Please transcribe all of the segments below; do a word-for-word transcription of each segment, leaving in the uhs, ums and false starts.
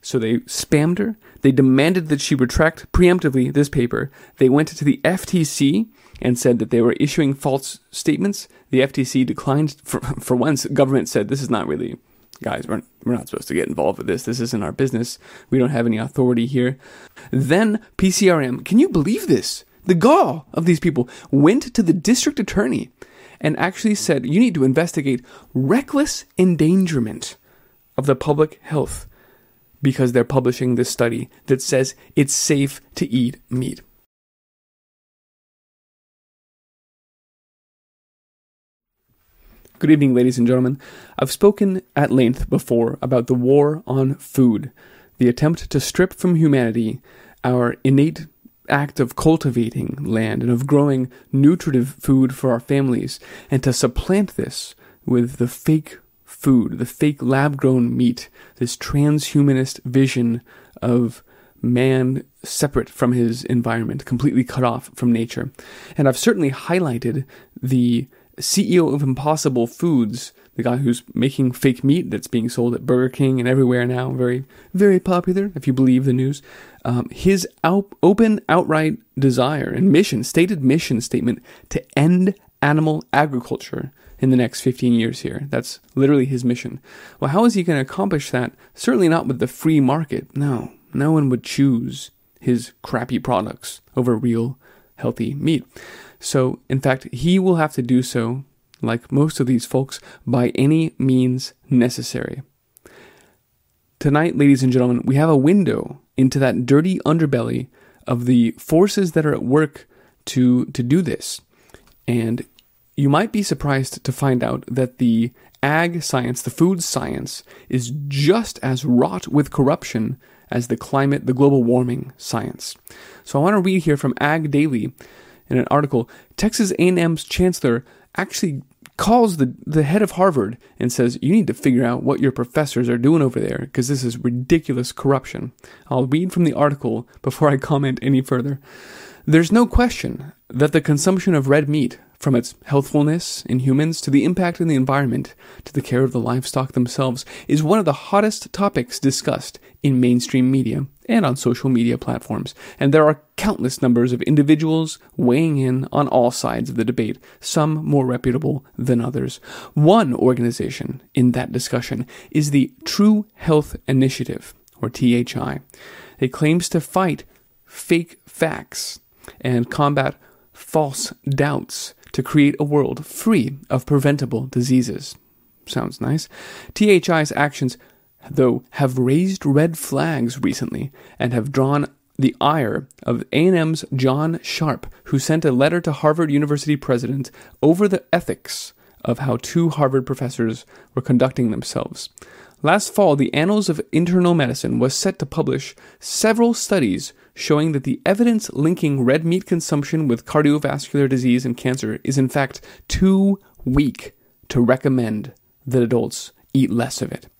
So they spammed her. They demanded that she retract preemptively this paper. They went to the F T C and said that they were issuing false statements. The F T C declined. For, for once, government said, this is not really, guys, we're, we're not supposed to get involved with this. This isn't our business. We don't have any authority here. Then P C R M, can you believe this? The gall of these people went to the district attorney and actually said, you need to investigate reckless endangerment of the public health because they're publishing this study that says it's safe to eat meat. Good evening, ladies and gentlemen. I've spoken at length before about the war on food, the attempt to strip from humanity our innate act of cultivating land and of growing nutritive food for our families, and to supplant this with the fake food, the fake lab-grown meat, this transhumanist vision of man separate from his environment, completely cut off from nature. And I've certainly highlighted the C E O of Impossible Foods, the guy who's making fake meat that's being sold at Burger King and everywhere now, very, very popular, if you believe the news. Um, his out, open, outright desire and mission, stated mission statement to end animal agriculture in the next fifteen years here. That's literally his mission. Well, how is he going to accomplish that? Certainly not with the free market. No, no one would choose his crappy products over real, healthy meat. So, in fact, he will have to do so, like most of these folks, by any means necessary. Tonight, ladies and gentlemen, we have a window into that dirty underbelly of the forces that are at work to, to do this. And you might be surprised to find out that the ag science, the food science, is just as wrought with corruption as the climate, the global warming science. So I want to read here from Ag Daily in an article. Texas A and M's chancellor actually calls the, the head of Harvard and says, you need to figure out what your professors are doing over there because this is ridiculous corruption. I'll read from the article before I comment any further. There's no question that the consumption of red meat, from its healthfulness in humans to the impact on the environment to the care of the livestock themselves, is one of the hottest topics discussed in mainstream media and on social media platforms. And there are countless numbers of individuals weighing in on all sides of the debate, some more reputable than others. One organization in that discussion is the True Health Initiative, or T H I. It claims to fight fake facts and combat false doubts to create a world free of preventable diseases. Sounds nice. T H I's actions, though, have raised red flags recently and have drawn the ire of A and M's John Sharp, who sent a letter to Harvard University president over the ethics of how two Harvard professors were conducting themselves. Last fall, the Annals of Internal Medicine was set to publish several studies showing that the evidence linking red meat consumption with cardiovascular disease and cancer is in fact too weak to recommend that adults eat less of it.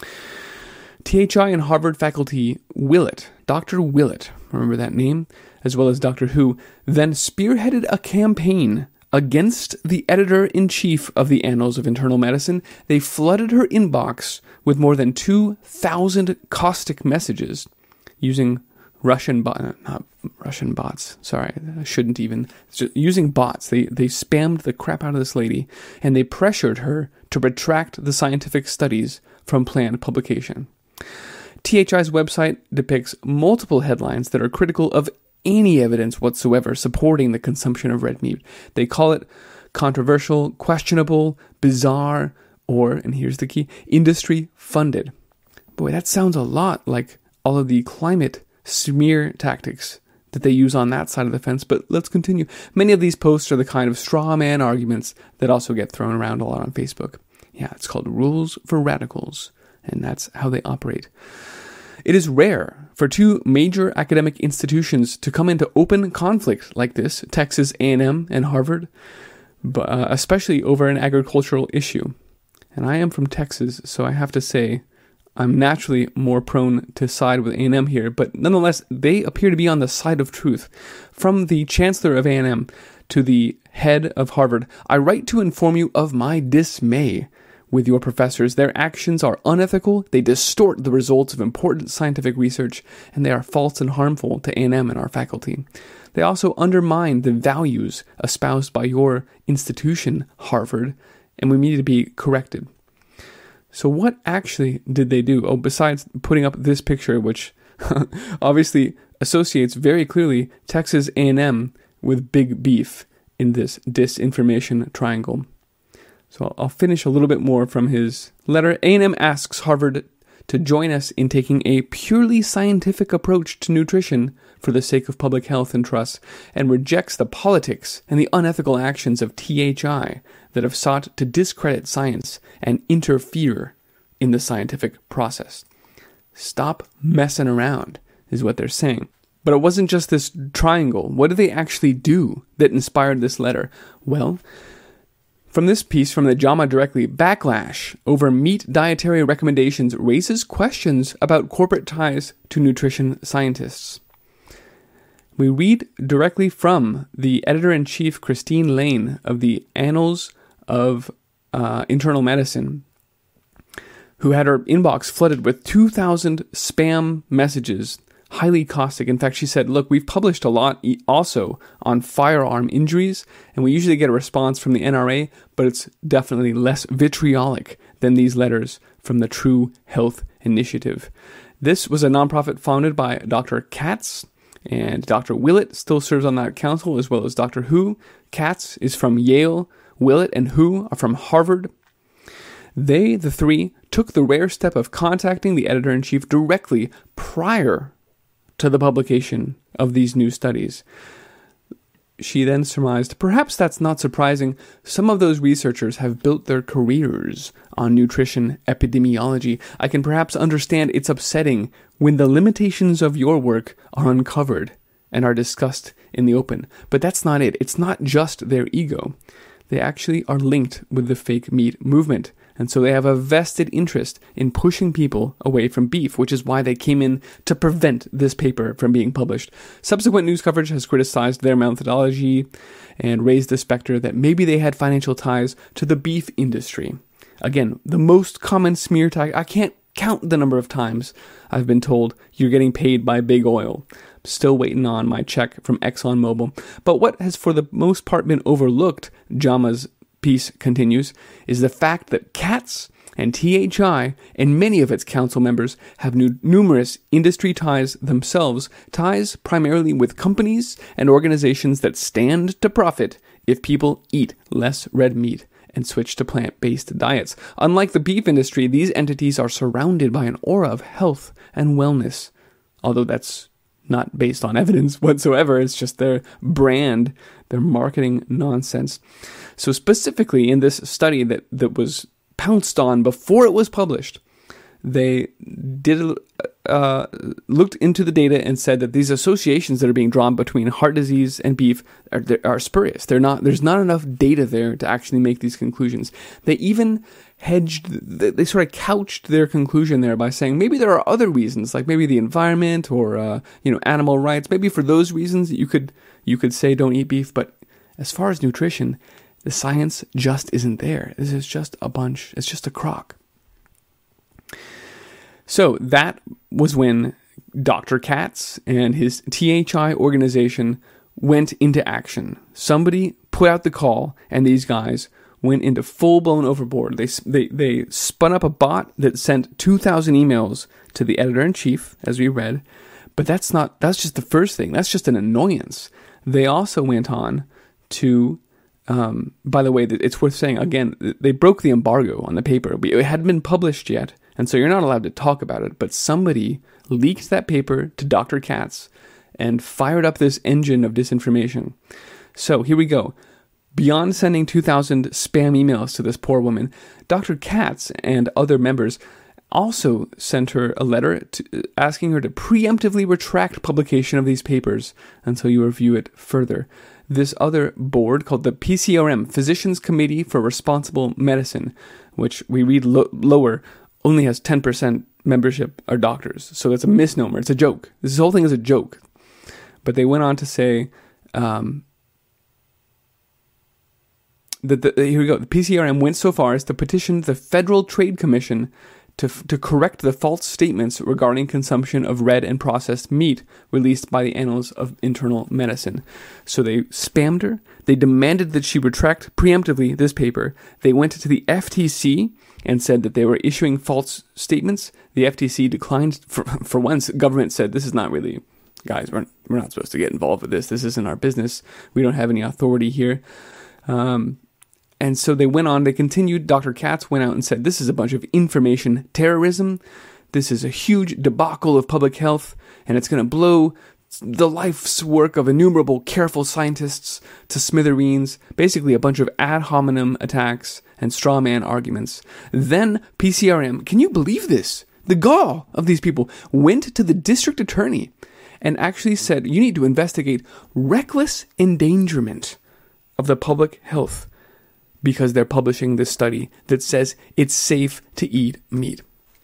T H I and Harvard faculty Willett, Doctor Willett, remember that name, as well as Doctor Who, then spearheaded a campaign against the editor-in-chief of the Annals of Internal Medicine. They flooded her inbox with more than two thousand caustic messages using Russian bot, not Russian bots. Sorry, I shouldn't even. Using bots, they they spammed the crap out of this lady, and they pressured her to retract the scientific studies from planned publication. T H I's website depicts multiple headlines that are critical of any evidence whatsoever supporting the consumption of red meat. They call it controversial, questionable, bizarre, or, and here's the key, industry funded. Boy, that sounds a lot like all of the climate smear tactics that they use on that side of the fence, but let's continue. Many of these posts are the kind of straw man arguments that also get thrown around a lot on Facebook. Yeah, it's called Rules for Radicals, and that's how they operate. It is rare for two major academic institutions to come into open conflict like this, Texas A and M and Harvard, but, uh, especially over an agricultural issue. And I am from Texas, so I have to say I'm naturally more prone to side with A and M here, but nonetheless, they appear to be on the side of truth. From the chancellor of A and M to the head of Harvard, I write to inform you of my dismay with your professors. Their actions are unethical, they distort the results of important scientific research, and they are false and harmful to A and M and our faculty. They also undermine the values espoused by your institution, Harvard, and we need to be corrected. So what actually did they do? Oh, besides putting up this picture, which obviously associates very clearly Texas A and M with big beef in this disinformation triangle. So I'll finish a little bit more from his letter. A and M asks Harvard to join us in taking a purely scientific approach to nutrition for the sake of public health and trust, and rejects the politics and the unethical actions of T H I that have sought to discredit science and interfere in the scientific process. Stop messing around, is what they're saying. But it wasn't just this triangle. What did they actually do that inspired this letter? Well, from this piece from the JAMA directly, backlash over meat dietary recommendations raises questions about corporate ties to nutrition scientists. We read directly from the editor-in-chief, Christine Lane, of the Annals of uh, Internal Medicine, who had her inbox flooded with two thousand spam messages, highly caustic. In fact, she said, look, we've published a lot also on firearm injuries, and we usually get a response from the N R A, but it's definitely less vitriolic than these letters from the True Health Initiative. This was a nonprofit founded by Doctor Katz, and Doctor Willett still serves on that council, as well as Doctor Hu. Katz is from Yale, Willett and Hu are from Harvard. They, the three, took the rare step of contacting the editor-in-chief directly prior to the publication of these new studies. She then surmised, perhaps that's not surprising, some of those researchers have built their careers on nutrition epidemiology. I can perhaps understand it's upsetting when the limitations of your work are uncovered and are discussed in the open. But that's not it. It's not just their ego. They actually are linked with the fake meat movement. And so they have a vested interest in pushing people away from beef, which is why they came in to prevent this paper from being published. Subsequent news coverage has criticized their methodology and raised the specter that maybe they had financial ties to the beef industry. Again, the most common smear tag. I can't count the number of times I've been told you're getting paid by big oil. Still waiting on my check from ExxonMobil. But what has for the most part been overlooked, JAMA's piece continues, is the fact that Katz and T H I and many of its council members have nu- numerous industry ties themselves, ties primarily with companies and organizations that stand to profit if people eat less red meat and switch to plant-based diets. Unlike the beef industry, these entities are surrounded by an aura of health and wellness, although that's not based on evidence whatsoever. It's just their brand, their marketing nonsense. So specifically in this study that, that was pounced on before it was published, they did uh, looked into the data and said that these associations that are being drawn between heart disease and beef are, are spurious. They're not. There's not enough data there to actually make these conclusions. They even hedged. They sort of couched their conclusion there by saying maybe there are other reasons, like maybe the environment or uh, you know animal rights. Maybe for those reasons you could you could say don't eat beef. But as far as nutrition, the science just isn't there. This is just a bunch. It's just a crock. So that was when Doctor Katz and his T H I organization went into action. Somebody put out the call, and these guys went into full-blown overboard. They they they spun up a bot that sent two thousand emails to the editor-in-chief, as we read. But that's not. That's just the first thing. That's just an annoyance. They also went on to. Um, by the way, it's worth saying again. They broke the embargo on the paper. It hadn't been published yet. And so you're not allowed to talk about it, but somebody leaked that paper to Doctor Katz and fired up this engine of disinformation. So here we go. Beyond sending two thousand spam emails to this poor woman, Doctor Katz and other members also sent her a letter to, asking her to preemptively retract publication of these papers until you review it further. This other board called the P C R M, Physicians Committee for Responsible Medicine, which we read lo- lower, only has ten percent membership are doctors. So that's a misnomer. It's a joke. This whole thing is a joke. But they went on to say, um, that the, here we go. The P C R M went so far as to petition the Federal Trade Commission to to correct the false statements regarding consumption of red and processed meat released by the Annals of Internal Medicine. So they spammed her. They demanded that she retract preemptively this paper. They went to the F T C and said that they were issuing false statements. The F T C declined. For, for once, government said, this is not really, guys, we're, we're not supposed to get involved with this. This isn't our business. We don't have any authority here. Um... And so they went on, they continued. Doctor Katz went out and said, this is a bunch of information terrorism. This is a huge debacle of public health, and it's going to blow the life's work of innumerable careful scientists to smithereens. Basically a bunch of ad hominem attacks and straw man arguments. Then P C R M, can you believe this? The gall of these people went to the district attorney and actually said, you need to investigate reckless endangerment of the public health, because they're publishing this study that says it's safe to eat meat.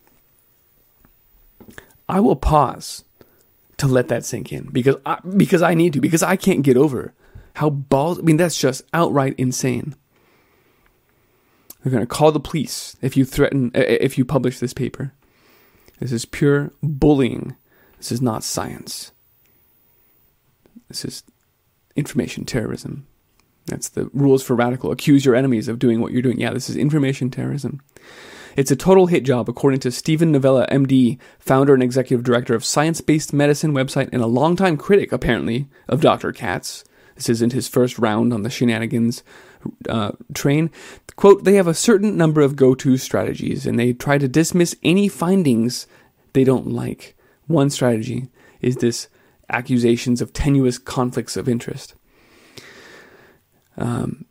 I will pause to let that sink in because I, because I need to, because I can't get over how balls. I mean, that's just outright insane. They're going to call the police if you threaten, if you publish this paper. This is pure bullying. This is not science. This is information terrorism. That's the rules for radical. Accuse your enemies of doing what you're doing. Yeah, this is information terrorism. It's a total hit job, according to Stephen Novella, M D, founder and executive director of Science-Based Medicine website and a longtime critic, apparently, of Doctor Katz. This isn't his first round on the shenanigans uh, train. Quote, they have a certain number of go-to strategies, and they try to dismiss any findings they don't like. One strategy is this accusations of tenuous conflicts of interest. Um,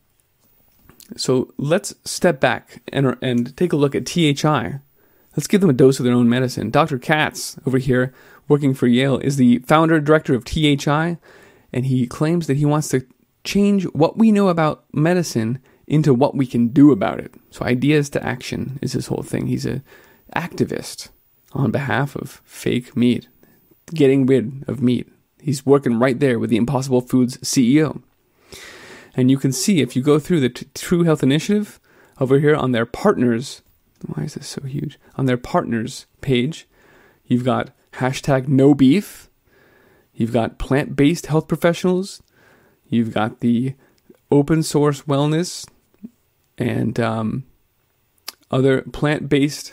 so let's step back and and take a look at T H I. Let's give them a dose of their own medicine. Doctor Katz, over here, working for Yale, is the founder and director of T H I, and he claims that he wants to change what we know about medicine into what we can do about it. So ideas to action is his whole thing. He's an activist on behalf of fake meat, getting rid of meat. He's working right there with the Impossible Foods C E O. And you can see, if you go through the T- True Health Initiative, over here on their partners, why is this so huge? On their partners page, you've got hashtag no beef, you've got plant-based health professionals, you've got the open source wellness, and um, other plant-based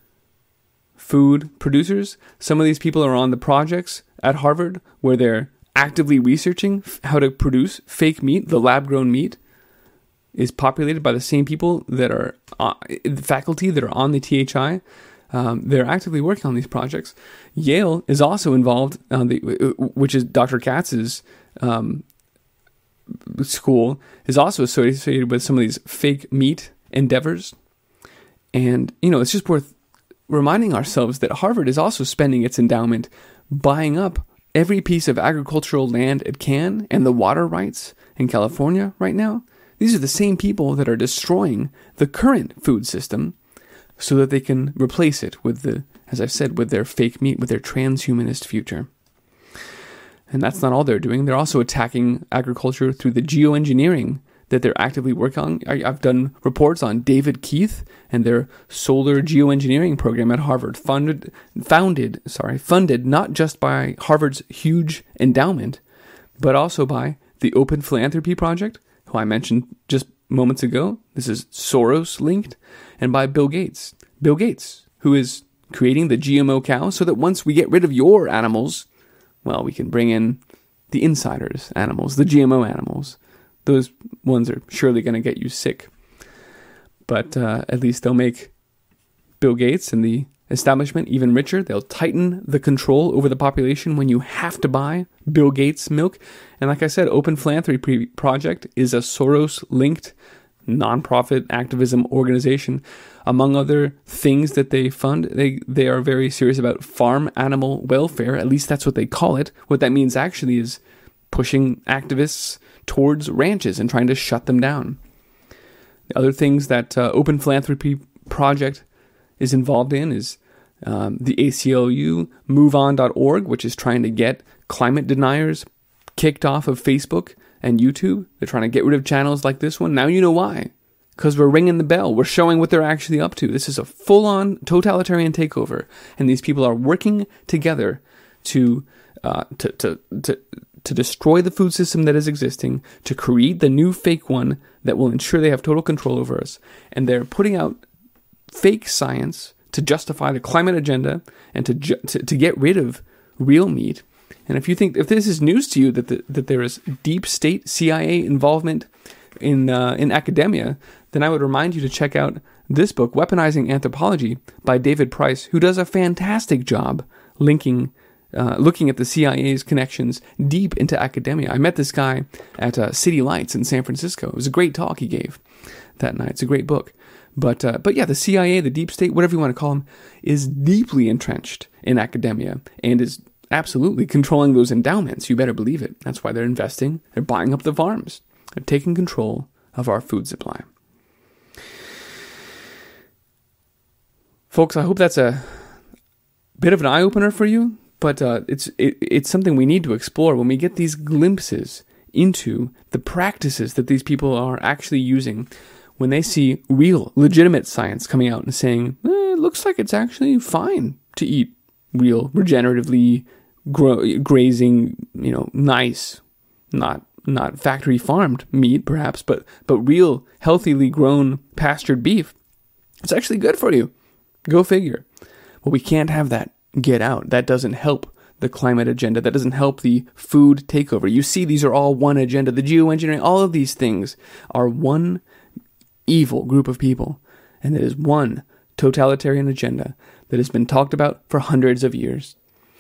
food producers. Some of these people are on the projects at Harvard where they're actively researching how to produce fake meat. The lab-grown meat is populated by the same people that are uh, the faculty that are on the T H I. Um, they're actively working on these projects. Yale is also involved, on the, which is Doctor Katz's um, school, is also associated with some of these fake meat endeavors. And, you know, it's just worth reminding ourselves that Harvard is also spending its endowment buying up every piece of agricultural land it can and the water rights in California right now. These are the same people that are destroying the current food system so that they can replace it with the, as I said, with their fake meat, with their transhumanist future. And that's not all they're doing. They're also attacking agriculture through the geoengineering that they're actively working on. I've done reports on David Keith and their solar geoengineering program at Harvard, funded, founded, sorry, funded not just by Harvard's huge endowment, but also by the Open Philanthropy Project, who I mentioned just moments ago. This is Soros linked, and by Bill Gates. Bill Gates, who is creating the G M O cow so that once we get rid of your animals, well, we can bring in the insiders' animals, the G M O animals. Those ones are surely going to get you sick. But uh, at least they'll make Bill Gates and the establishment even richer. They'll tighten the control over the population when you have to buy Bill Gates milk. And like I said, Open Philanthropy Project is a Soros-linked nonprofit activism organization. Among other things that they fund, they, they are very serious about farm animal welfare. At least that's what they call it. What that means actually is pushing activists towards ranches and trying to shut them down. The other things that uh, Open Philanthropy Project is involved in is um, the A C L U move on dot org, which is trying to get climate deniers kicked off of Facebook and YouTube. They're trying to get rid of channels like this one. Now you know why. Because we're ringing the bell. We're showing what they're actually up to. This is a full-on totalitarian takeover. And these people are working together to uh, to, to to to destroy the food system that is existing, to create the new fake one that will ensure they have total control over us. And they're putting out fake science to justify the climate agenda and to ju- to, to get rid of real meat. And if you think, if this is news to you, that the, that there is deep state C I A involvement in uh, in academia, then I would remind you to check out this book, Weaponizing Anthropology, by David Price, who does a fantastic job linking, uh, looking at the C I A's connections deep into academia. I met this guy at uh, City Lights in San Francisco. It was a great talk he gave that night. It's a great book. But uh, but yeah, the C I A, the deep state, whatever you want to call them, is deeply entrenched in academia and is absolutely controlling those endowments. You better believe it. That's why they're investing. They're buying up the farms. They're taking control of our food supply. Folks, I hope that's a bit of an eye-opener for you, but uh, it's it, it's something we need to explore when we get these glimpses into the practices that these people are actually using when they see real, legitimate science coming out and saying, eh, it looks like it's actually fine to eat real, regeneratively gro- grazing, you know, nice, not not factory farmed meat, perhaps, but but real, healthily grown, pastured beef. It's actually good for you. Go figure. But we can't have that get out. That doesn't help the climate agenda. That doesn't help the food takeover. You see, these are all one agenda. The geoengineering, all of these things are one evil group of people. And it is one totalitarian agenda that has been talked about for hundreds of years.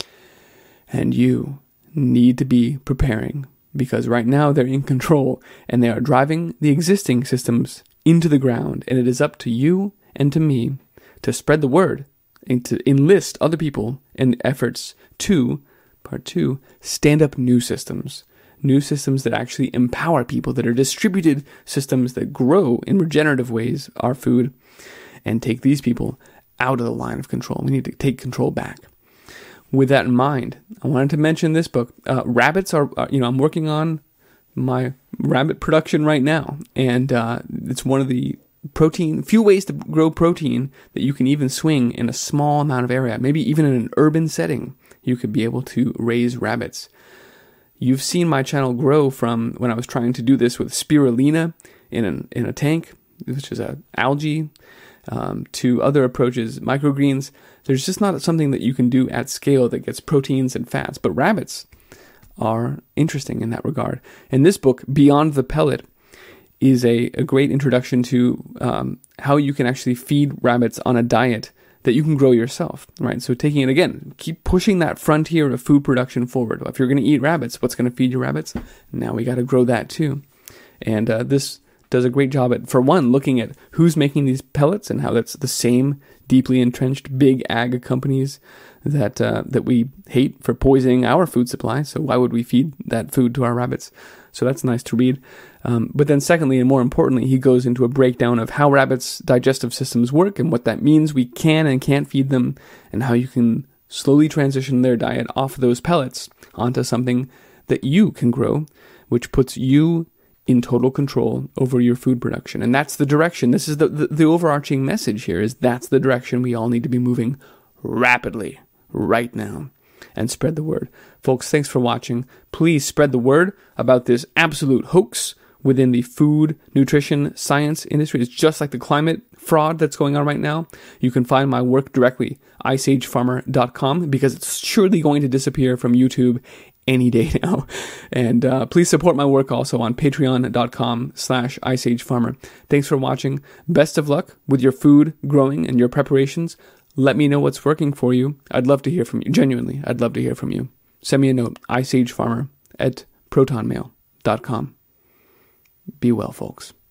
And you need to be preparing, because right now they're in control and they are driving the existing systems into the ground. And it is up to you and to me to spread the word and to enlist other people in efforts to, part two, stand up new systems. New systems that actually empower people, that are distributed systems that grow in regenerative ways our food, and take these people out of the line of control. We need to take control back. With that in mind, I wanted to mention this book. Uh, rabbits are, uh, you know, I'm working on my rabbit production right now, and uh, it's one of the protein, few ways to grow protein that you can even swing in a small amount of area. Maybe even in an urban setting, you could be able to raise rabbits. You've seen my channel grow from when I was trying to do this with spirulina in an, in a tank, which is a algae, um, to other approaches, microgreens. There's just not something that you can do at scale that gets proteins and fats. But rabbits are interesting in that regard. And this book, Beyond the Pellet, is a, a great introduction to um, how you can actually feed rabbits on a diet that you can grow yourself, right? So taking it again, keep pushing that frontier of food production forward. If you're going to eat rabbits, what's going to feed your rabbits? Now we got to grow that too. And uh, this does a great job at, for one, looking at who's making these pellets and how that's the same deeply entrenched big ag companies that uh, that we hate for poisoning our food supply. So why would we feed that food to our rabbits? So that's nice to read. Um, but then secondly, and more importantly, he goes into a breakdown of how rabbits' digestive systems work and what that means we can and can't feed them, and how you can slowly transition their diet off of those pellets onto something that you can grow, which puts you in total control over your food production. And that's the direction. This is the, the, the overarching message here, is that's the direction we all need to be moving rapidly right now. And spread the word. Folks, thanks for watching. Please spread the word about this absolute hoax within the food, nutrition, science industry. It's just like the climate fraud that's going on right now. You can find my work directly, ice age farmer dot com, because it's surely going to disappear from YouTube any day now. And uh, please support my work also on patreon.com slash iceagefarmer. Thanks for watching. Best of luck with your food growing and your preparations. Let me know what's working for you. I'd love to hear from you. Genuinely, I'd love to hear from you. Send me a note, iceagefarmer at protonmail dot com. Be well, folks.